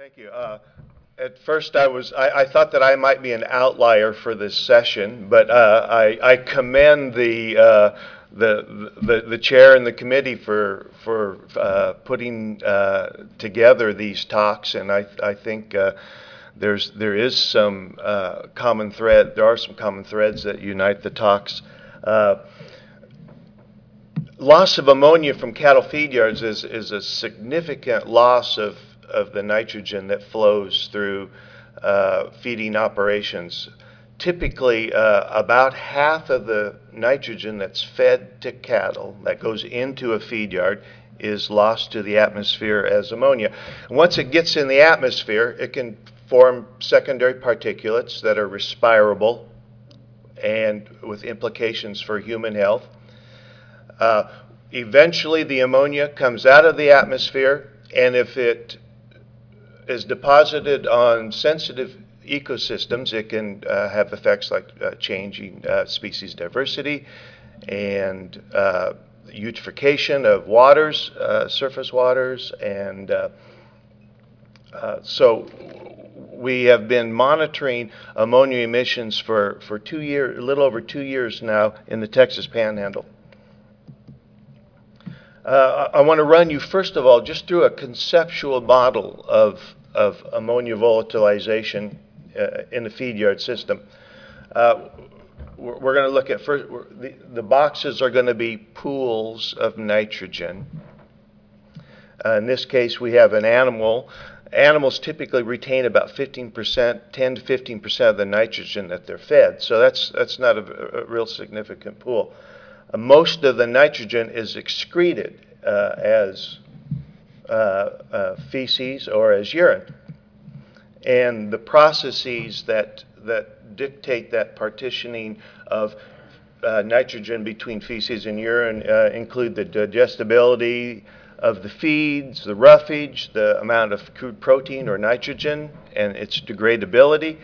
Thank you. At first, I thought that I might be an outlier for this session, but I commend the chair and the committee for putting together these talks, and I think there is some common thread. There are some common threads that unite the talks. Loss of ammonia from cattle feed yards is a significant loss of the nitrogen that flows through feeding operations. Typically, about half of the nitrogen that's fed to cattle that goes into a feed yard is lost to the atmosphere as ammonia. Once it gets in the atmosphere, it can form secondary particulates that are respirable and with implications for human health. Eventually, the ammonia comes out of the atmosphere, and if it is deposited on sensitive ecosystems, it can have effects like changing species diversity and eutrophication of waters, surface waters, and so we have been monitoring ammonia emissions for a little over 2 years now in the Texas Panhandle. I want to run you, first of all, just through a conceptual model of ammonia volatilization in the feed yard system. We're going to look at first, the boxes are going to be pools of nitrogen. In this case, we have an animal. Animals typically retain about 15%, 10 to 15% of the nitrogen that they're fed. So that's not a real significant pool. Most of the nitrogen is excreted as feces or as urine. And the processes that dictate that partitioning of nitrogen between feces and urine include the digestibility of the feeds, the roughage, the amount of crude protein or nitrogen, and its degradability.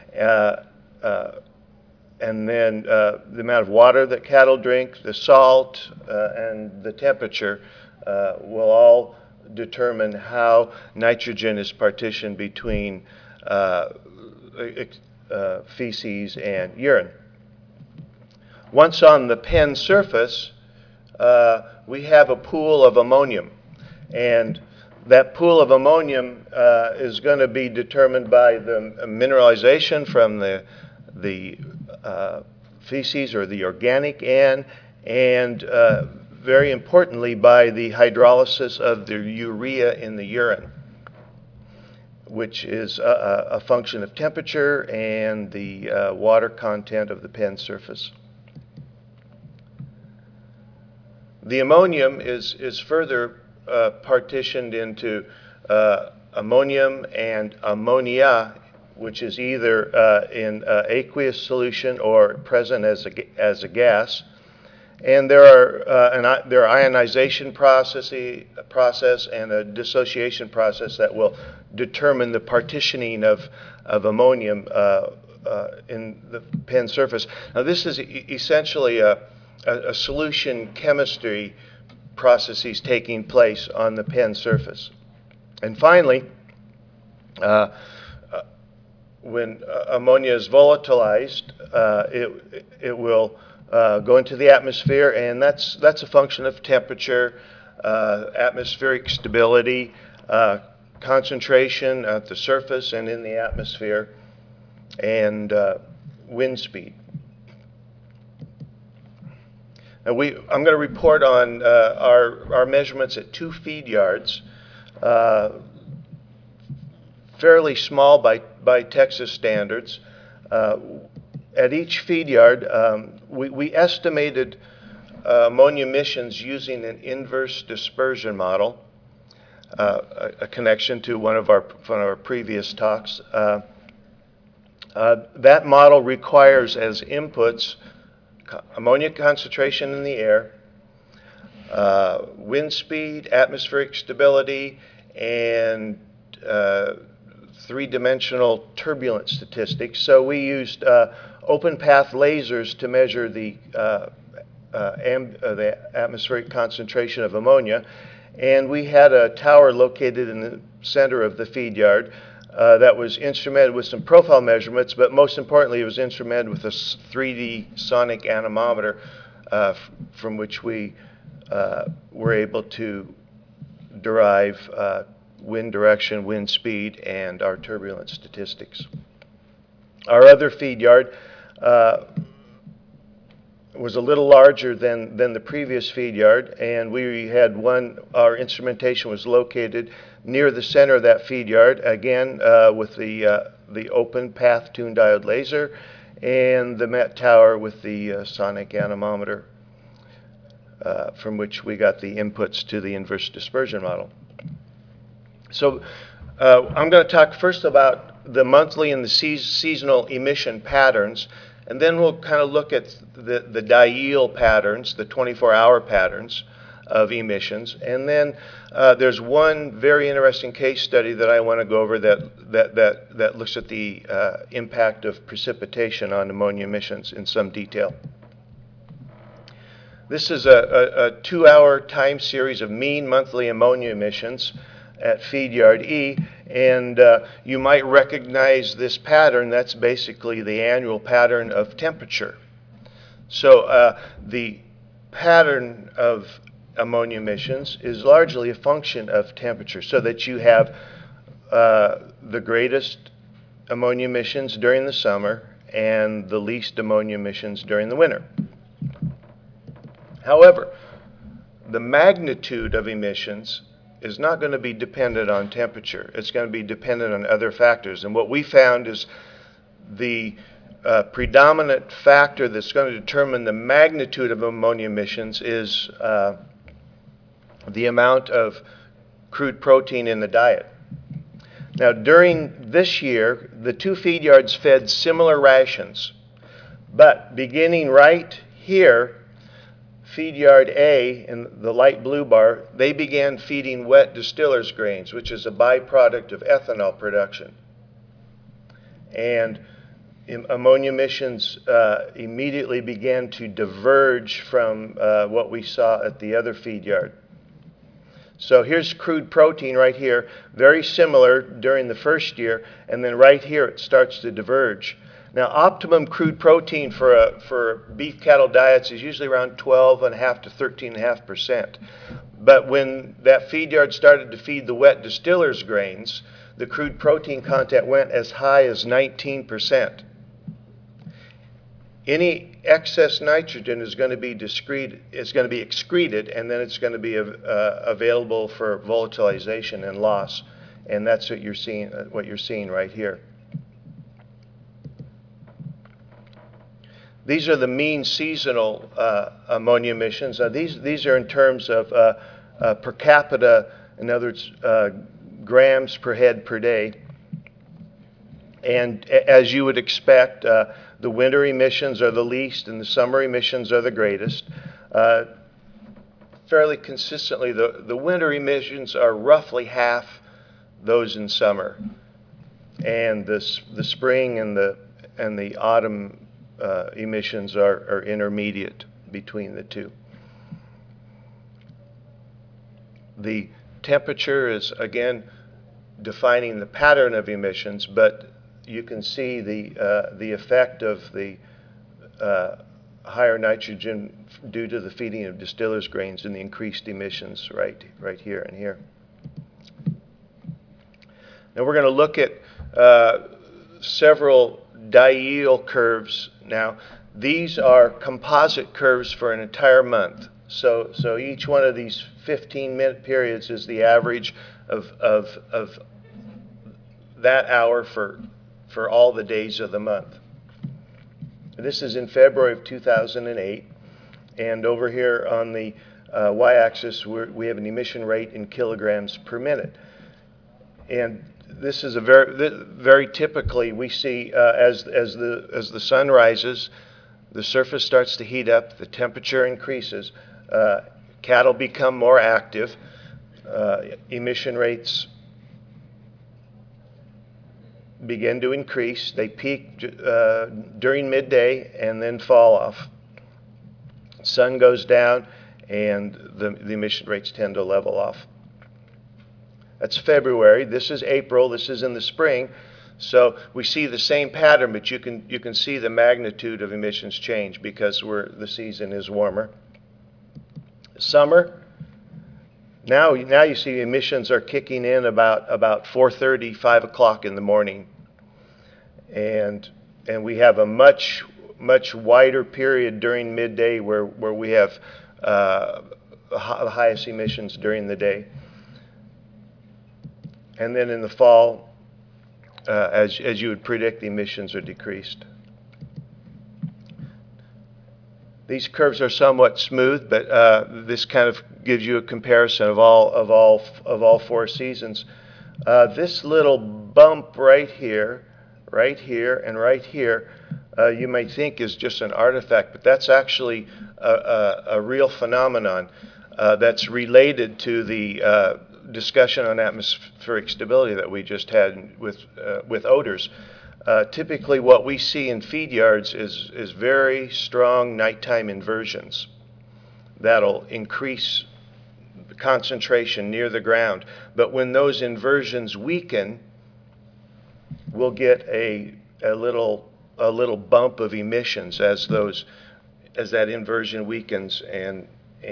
And then the amount of water that cattle drink, the salt, and the temperature will all determine how nitrogen is partitioned between feces and urine. Once on the pen surface, we have a pool of ammonium, and that pool of ammonium is going to be determined by the mineralization from the feces or the organic N, and very importantly by the hydrolysis of the urea in the urine, which is a function of temperature and the water content of the pen surface. The ammonium is further partitioned into ammonium and ammonia, which is either in aqueous solution or present as a gas. And there are ionization process and a dissociation process that will determine the partitioning of ammonium in the pen surface. Now, this is essentially a solution chemistry processes taking place on the pen surface. And finally, when ammonia is volatilized, it will go into the atmosphere, and that's a function of temperature, atmospheric stability, concentration at the surface and in the atmosphere, and wind speed. Now I'm going to report on our measurements at 2 feed yards, fairly small by Texas standards. At each feed yard, we estimated ammonia emissions using an inverse dispersion model, a connection to one of our previous talks. That model requires as inputs ammonia concentration in the air, wind speed, atmospheric stability, and three-dimensional turbulence statistics. So we used open path lasers to measure the atmospheric concentration of ammonia, And we had a tower located in the center of the feed yard that was instrumented with some profile measurements, but most importantly, it was instrumented with a 3D sonic anemometer from which we were able to derive wind direction, wind speed, and our turbulence statistics. Our other feed yard was a little larger than the previous feed yard, and we had our instrumentation was located near the center of that feed yard, again with the open path tuned diode laser and the MET tower with the sonic anemometer from which we got the inputs to the inverse dispersion model. So I'm going to talk first about the monthly and the seasonal emission patterns, and then we'll kind of look at the diel patterns, the 24-hour patterns of emissions. And then there's one very interesting case study that I want to go over that looks at the impact of precipitation on ammonia emissions in some detail. This is a 2-hour time series of mean monthly ammonia emissions at feed yard E, and you might recognize this pattern. That's basically the annual pattern of temperature. So the pattern of ammonia emissions is largely a function of temperature, so that you have the greatest ammonia emissions during the summer and the least ammonia emissions during the winter. However, the magnitude of emissions is not going to be dependent on temperature. It's going to be dependent on other factors. And what we found is the predominant factor that's going to determine the magnitude of ammonia emissions is the amount of crude protein in the diet. Now, during this year, the two feed yards fed similar rations, but beginning right here, feed yard A in the light blue bar, they began feeding wet distiller's grains, which is a byproduct of ethanol production. And ammonia emissions immediately began to diverge from what we saw at the other feed yard. So here's crude protein right here, very similar during the first year, and then right here it starts to diverge. Now, optimum crude protein for beef cattle diets is usually around 12.5 to 13.5%. But when that feed yard started to feed the wet distiller's grains, the crude protein content went as high as 19%. Any excess nitrogen is going to be excreted, and then it's going to be available for volatilization and loss, and that's what you're seeing right here. These are the mean seasonal ammonia emissions. These are in terms of per capita, in other words, grams per head per day. And as you would expect, the winter emissions are the least and the summer emissions are the greatest. Fairly consistently, the winter emissions are roughly half those in summer. And the spring and the autumn emissions are intermediate between the two. The temperature is, again, defining the pattern of emissions, but you can see the effect of the higher nitrogen due to the feeding of distillers' grains and the increased emissions right here and here. Now we're going to look at several diel curves now. These are composite curves for an entire month. So each one of these 15-minute periods is the average of that hour for all the days of the month. This is in February of 2008, and over here on the y-axis we have an emission rate in kilograms per minute. And this is a very typically we see as the sun rises, the surface starts to heat up, the temperature increases, cattle become more active, emission rates begin to increase. They peak during midday and then fall off. Sun goes down, and the emission rates tend to level off. That's February. This is April. This is in the spring. So we see the same pattern, but you can see the magnitude of emissions change because the season is warmer. Summer. Now you see emissions are kicking in about 4:30, 5 o'clock in the morning, and we have a much wider period during midday where we have the highest emissions during the day. And then in the fall, as you would predict, the emissions are decreased. These curves are somewhat smooth, but this kind of gives you a comparison of all 4 seasons. This little bump right here, and right here, you might think is just an artifact, but that's actually a real phenomenon that's related to the discussion on atmospheric stability that we just had with odors. Typically what we see in feed yards is very strong nighttime inversions that'll increase the concentration near the ground. But when those inversions weaken, we'll get a little bump of emissions as that inversion weakens and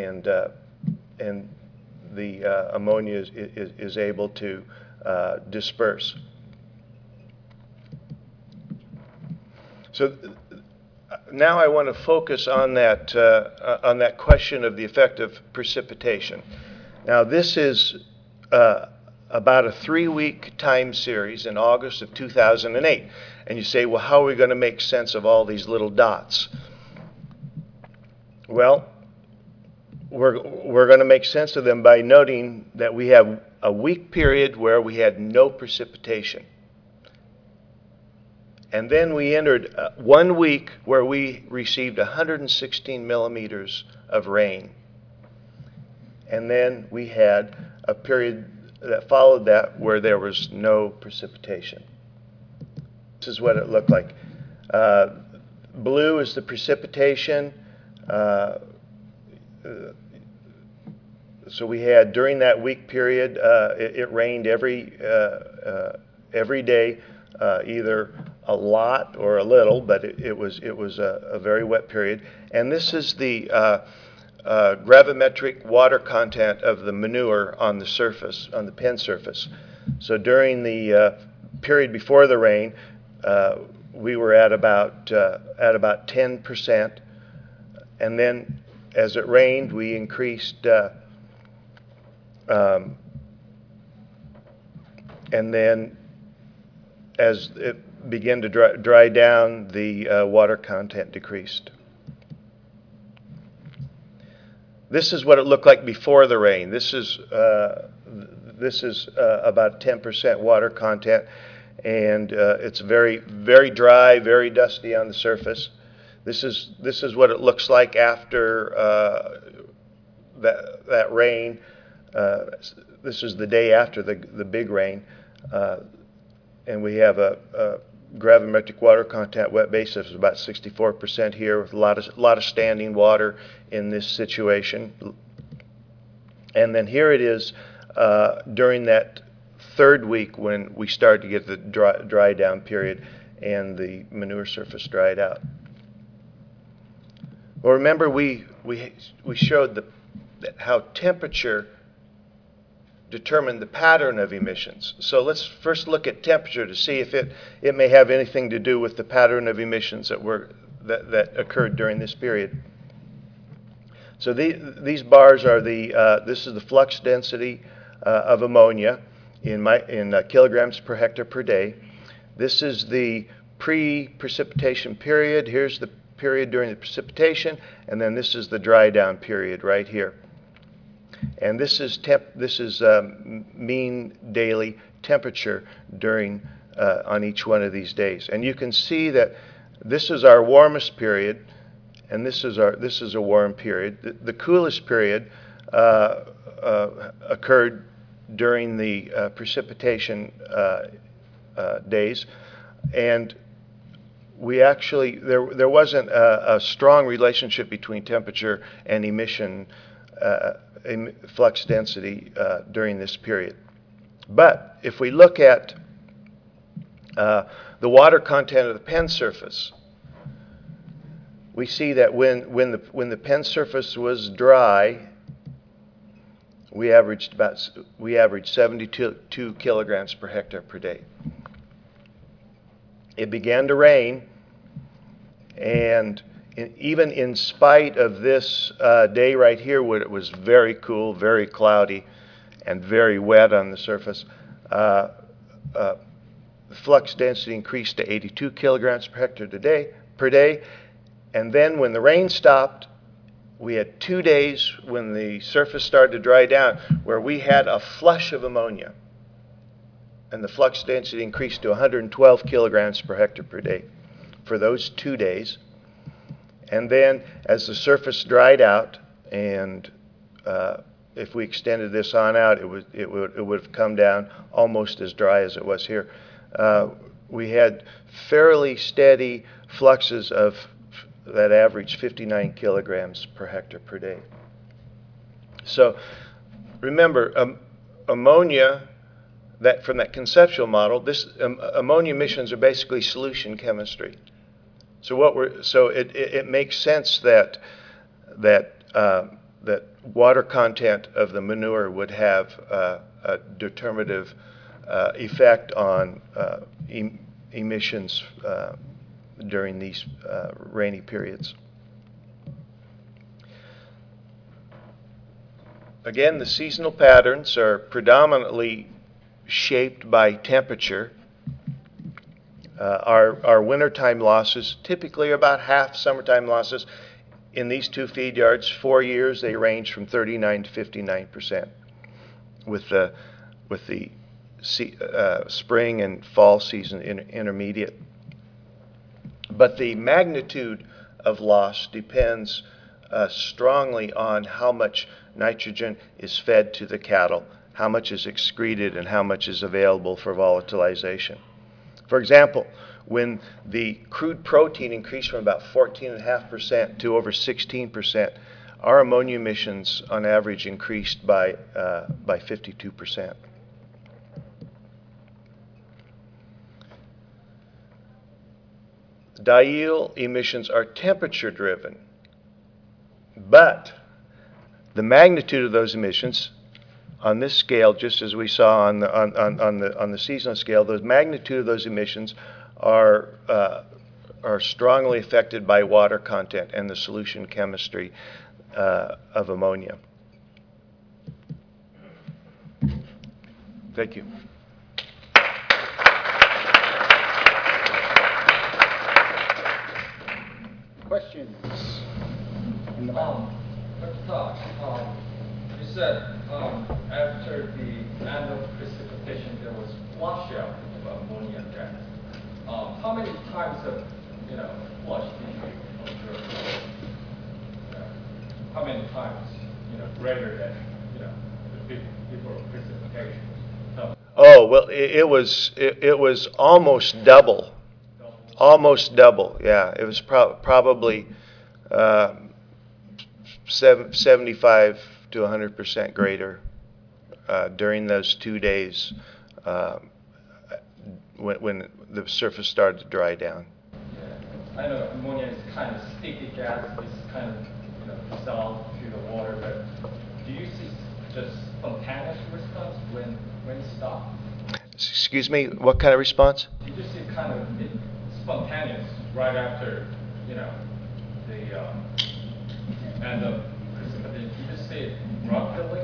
the ammonia is able to disperse. So now I want to focus on that question of the effect of precipitation. Now this is about a 3-week time series in August of 2008. And you say, well, how are we going to make sense of all these little dots? Well, we're going to make sense of them by noting that we have a week period where we had no precipitation. And then we entered 1 week where we received 116 millimeters of rain. And then we had a period that followed that where there was no precipitation. This is what it looked like. Blue is the precipitation. So we had, during that week period, it rained every day, either a lot or a little, but it was a very wet period. And this is the gravimetric water content of the manure on the surface, on the pen surface. So during the period before the rain, we were at about 10%, and then as it rained, we increased, and then as it began to dry down, the water content decreased. This is what it looked like before the rain. This is about 10% water content, and it's very dry, very dusty on the surface. This is what it looks like after that rain. This is the day after the big rain, and we have a gravimetric water content wet basis of about 64% here, with a lot of standing water in this situation. And then here it is during that 3rd week when we started to get the dry down period and the manure surface dried out. Well, remember we showed how temperature determined the pattern of emissions. So let's first look at temperature to see if it may have anything to do with the pattern of emissions that occurred during this period. So these bars are this is the flux density of ammonia in kilograms per hectare per day. This is the pre-precipitation period. Here's the period during the precipitation, and then this is the dry down period right here. And this is mean daily temperature during on each one of these days. And you can see that this is our warmest period, and this is a warm period. The coolest period occurred during the precipitation days, and we actually there wasn't a strong relationship between temperature and emission flux density during this period. But if we look at the water content of the pen surface, we see that when the pen surface was dry, we averaged 72 kilograms per hectare per day. It began to rain, and even in spite of this day right here, where it was very cool, very cloudy, and very wet on the surface, the flux density increased to 82 kilograms per hectare per day. And then when the rain stopped, we had 2 days when the surface started to dry down where we had a flush of ammonia. And the flux density increased to 112 kilograms per hectare per day for those 2 days. And then as the surface dried out, and if we extended this on out, it would have come down almost as dry as it was here. We had fairly steady fluxes that averaged 59 kilograms per hectare per day. So remember, ammonia, from that conceptual model, ammonia emissions are basically solution chemistry. So it makes sense that water content of the manure would have a determinative effect on emissions during these rainy periods. Again, the seasonal patterns are predominantly shaped by temperature. Our wintertime losses typically are about half summertime losses. In these two feed yards, 4 years, they range from 39 to 59%. With the spring and fall season intermediate. But the magnitude of loss depends strongly on how much nitrogen is fed to the cattle, how much is excreted, and how much is available for volatilization. For example, when the crude protein increased from about 14.5% to over 16%, our ammonia emissions on average increased by 52%. Diel emissions are temperature driven, but the magnitude of those emissions on this scale, just as we saw on the seasonal scale, the magnitude of those emissions are strongly affected by water content and the solution chemistry of ammonia. Thank you. Questions in the back? Let's talk. You said after the annual precipitation there was washout of ammonia gas. How many times of flush did you observe? How many times greater than before precipitation? Oh well, it was almost double. Almost double, yeah. It was probably 75 to 100% greater during those 2 days when the surface started to dry down. Yeah, I know ammonia is kind of sticky gas. It's kind of dissolved through the water. But do you see just spontaneous response when it stopped? Excuse me, what kind of response? Did you see kind of spontaneous right after the end of precipitation? Did you see it rapidly?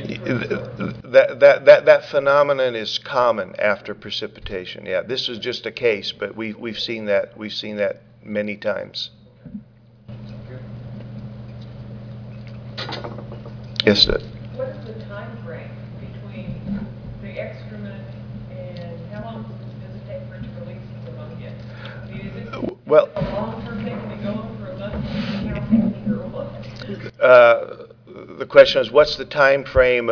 That phenomenon is common after precipitation. Yeah, this is just a case, but we've seen that many times. Yes, sir. What is the time frame between the excrement and how long does it take for it to release the ammonia? I mean, is it a long-term thing? Can it go on for a month and see how things are? the question is, what's the time frame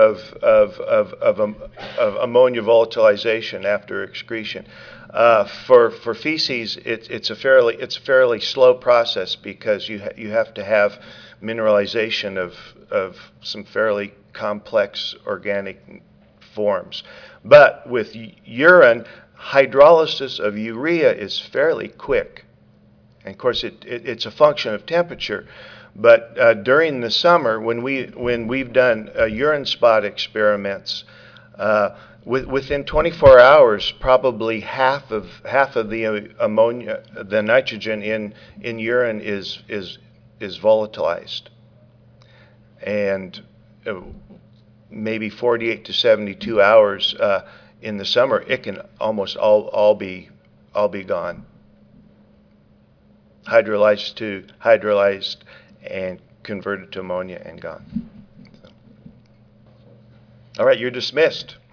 of ammonia volatilization after excretion? For feces, it's a fairly slow process because you have to have mineralization of some fairly complex organic forms. But with urine, hydrolysis of urea is fairly quick. And of course, it's a function of temperature. But during the summer, when we've done urine spot experiments, within 24 hours, probably half of the ammonia, the nitrogen in urine is volatilized, and maybe 48 to 72 hours in the summer, it can almost all be gone, hydrolyzed and converted to ammonia and gone. So. All right, you're dismissed.